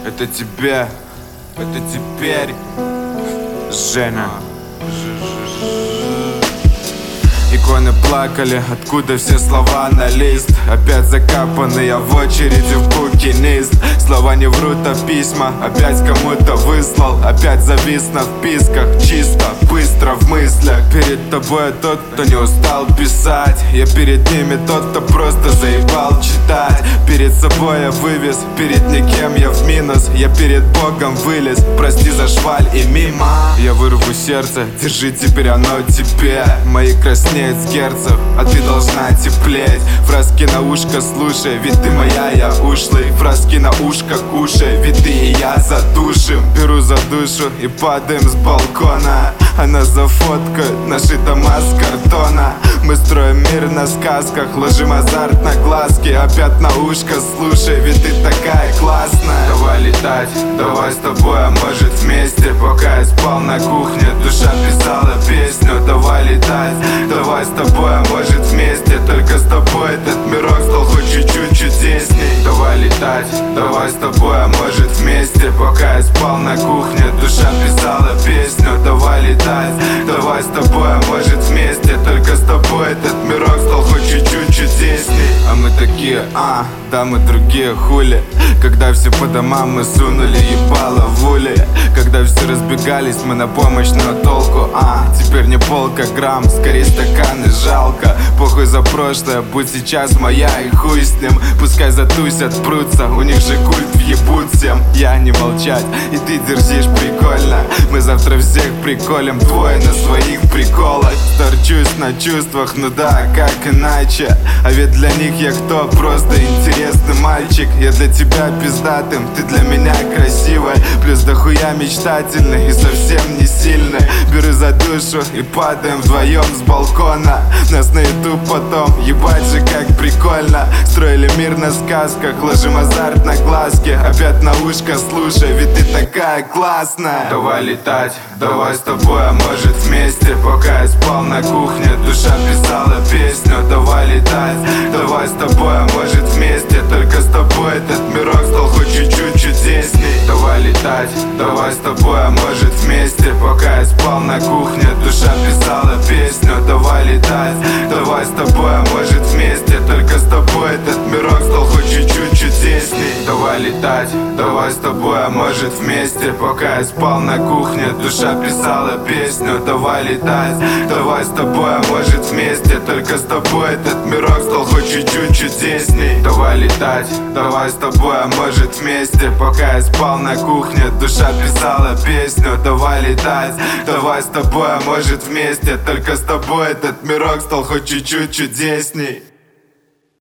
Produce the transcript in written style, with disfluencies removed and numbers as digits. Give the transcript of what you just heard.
Это тебе, это теперь, Женя. Иконы плакали, откуда все слова на лист. Опять закапаны, я в очереди в букинист. Слова не врут, а письма опять кому-то выслал. Опять завис на вписках, чисто, быстро в мыслях. Перед тобой тот, кто не устал писать. Я перед ними тот, кто просто заебал читать. Перед собой я вывез, перед никем я в минус. Я перед Богом вылез, прости за шваль и мимо. Я вырву сердце, держи, теперь оно тебе. Мои краснеют с герцев, а ты должна теплеть. Фраски на ушко слушай, ведь ты моя, я ушлый. Фраски на ушко кушай, ведь ты и я задушим. Беру за душу и падаем с балкона. Она зафоткает наши дома с картона. Мы строим мир на сказках, ложим азарт на глазки. Опять на ушко слушай, ведь ты такая классная. Давай летать, давай с тобой, а может вместе. Пока я спал на кухне, душа писала песню. Давай летать, давай с тобой, а может вместе. Только с тобой этот мирок стал хоть чуть-чуть чудесней. Давай летать, давай с тобой, а может вместе. Пока я спал на кухне, душа писала песню. Давай летать, давай с тобой, а может вместе. Только с тобой этот мирок стал хоть чуть-чуть чудесней. А мы такие, да мы другие, хули. Когда все по домам мы сунули ебало в улей. Когда все разбегались, мы на помощь, но толку, теперь не полка грамм, скорее стаканы жалко. Похуй за прошлое, будь сейчас моя и хуй с ним. Пускай затусят, прутся, у них же культ въебут всем. Я не молчать, и ты держишь прикольно. Мы завтра всех приколем, двое на своих приколах. Торчусь на чувствах, ну да, как иначе. А ведь для них я кто? Просто интересный мальчик. Я для тебя пиздатым, ты для меня красивая. Плюс дохуя мечтательный и совсем не сильный. Беру за душу и падаем вдвоем с балкона. Нас на ютуб потом, ебать же как прикольно. Строили мир на сказках, ложим азарт на глазки. Опять на ушко слушай, ведь ты такая классная. Давай летать, давай с тобой, а может вместе. Пока я спал на кухне, душа писала песню. Давай летать, давай с тобой, а может вместе. Только с тобой этот мирок стал хоть чуть-чуть чудесней. Давай летать, давай с тобой, а может вместе. Пока я спал на кухне, душа писала песню. Давай летать, давай с тобой, а может вместе. Только с тобой этот мирок стал хоть чуть-чуть чудесней. Давай летать, давай с тобой, а может вместе. Пока я спал на кухне, душа писала песню. Давай летать, давай с тобой, а может вместе. Только с тобой этот мирок стал хоть чуть-чуть чудесней. Давай летать, давай с тобой, а может вместе. Пока я спал на кухне, душа писала песню. Давай летать, давай с тобой, а может вместе. Только с тобой этот мирок стал хоть чуть-чуть чудесней.